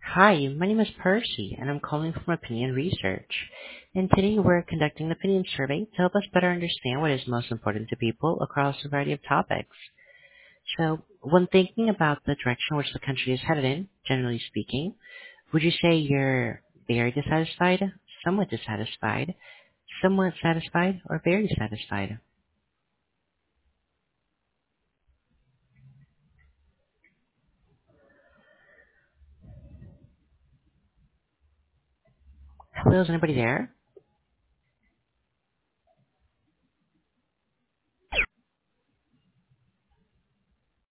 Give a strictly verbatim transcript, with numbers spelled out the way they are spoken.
Hi, my name is Percy, and I'm calling from Opinion Research. And today we're conducting an opinion survey to help us better understand what is most important to people across a variety of topics. So, when thinking about the direction which the country is headed in, generally speaking, would you say you're very dissatisfied, somewhat dissatisfied, somewhat satisfied, or very satisfied? Hello, is anybody there?